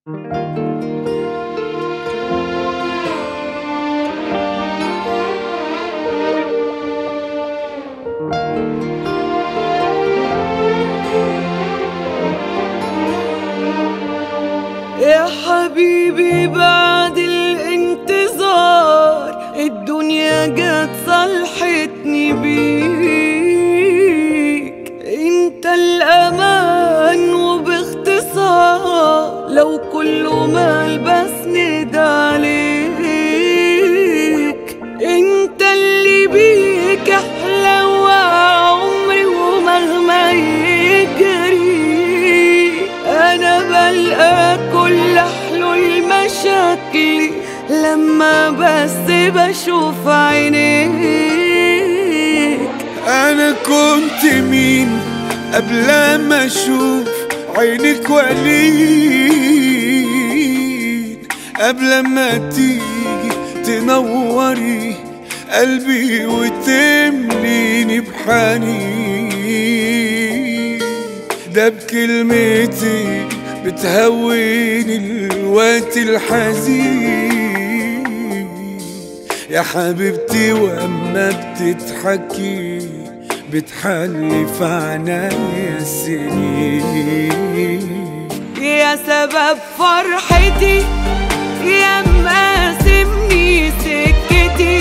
يا حبيبي بعد الانتظار الدنيا جت صلحتني بيك، انت الامان وباختصار لو كله مال بسند عليك، انت اللي بيك احلى وعمري ومهما يجري انا بلقى كل حلول مشاكلي لما بس بشوف عينيك. انا كنت مين قبل ما اشوف عينك وليد، قبل ما تيجي تنوري قلبي وتمليني بحنين، ده بكلمتي بتهوني الوقت الحزين يا حبيبتي، واما بتضحكي بتحلي في عنايا السنين، يا سبب فرحتي يا مقاسمني سكتي،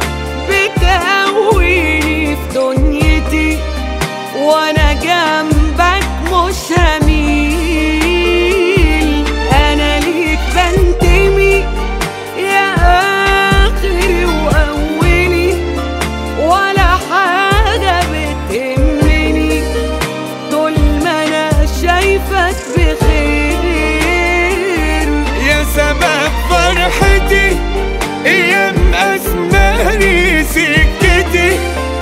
بتقويني في دنيتي وانا جنبك مش هميل، انا ليك بنتمي يا اخري واولي ولا حاجه بتهمني طول ما انا شايفك بخير، يا سبب فرحتي يا مقاسماني سكتي،